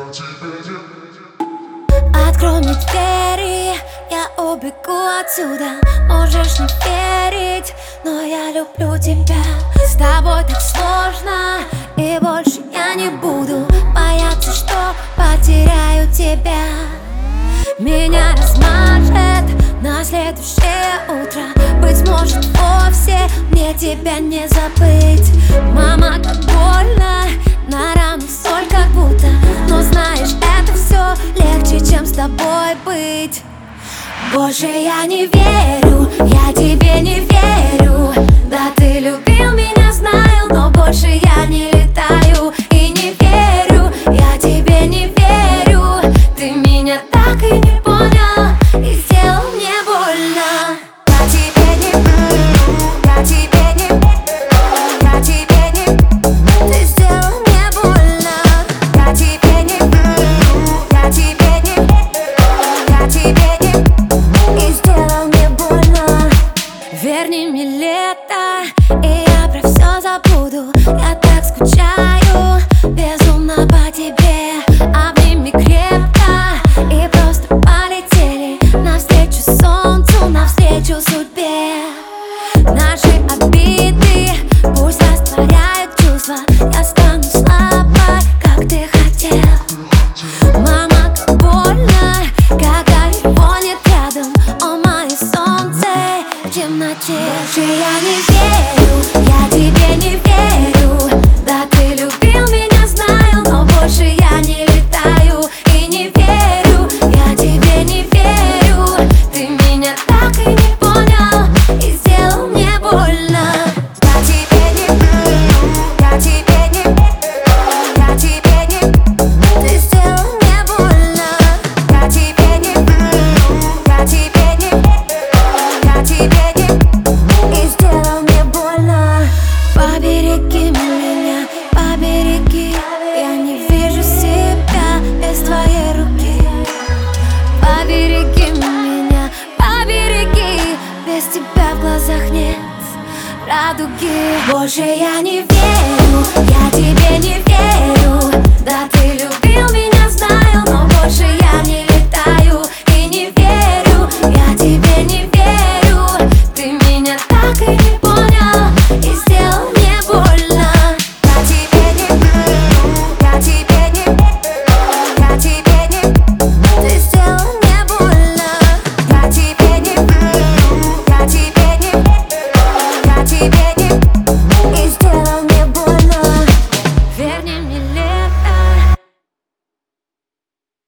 Открой мне двери, я убегу отсюда. Можешь не верить, но я люблю тебя. С тобой так сложно, и больше я не буду бояться, что потеряю тебя. Меня размажет на следующее утро. Быть может, вовсе мне тебя не забыть. Мама, как больно, на рану соль как будто. Но знаешь, это все легче, чем с тобой быть. Больше я не верю, я тебе не верю. Да, ты любил меня, знаю, но больше я не летаю и не верю. Я тебе не верю, ты меня так и не понял и сделал мне больно. Я тебе не верю, я тебе не верю, я тебе не верю, ты сделал мне больно. Я тебе не верю, я тебе не верю, я тебе не верю, и сделал мне больно. Верни мне лето, и я про все забуду. Я так скучаю, безумно по тебе. Обними крепко и просто полетели навстречу солнцу, навстречу судьбе. Наши обиды пусть растворяют чувства. Я стану слабой, как ты хотел. Мама, как больно, когда его нет рядом. О, мое солнце в темноте. Больше я не верю, я тебе не верю. Да, ты любил меня, знаю, но больше я не летаю и не верю. Я тебе не верю, ты меня так и не понял и сделал мне больно. Я тебе не верю, я тебе не верю, я тебе не верю, ты сделал мне больно. Я тебе не верю, я тебе не верю, я тебе не верю, и сделал мне больно. Побереги меня, побереги. Я не вижу себя без твоей руки. Побереги меня, побереги. Без тебя в глазах нет радуги. Больше я не верю, я тебе не верю. Да,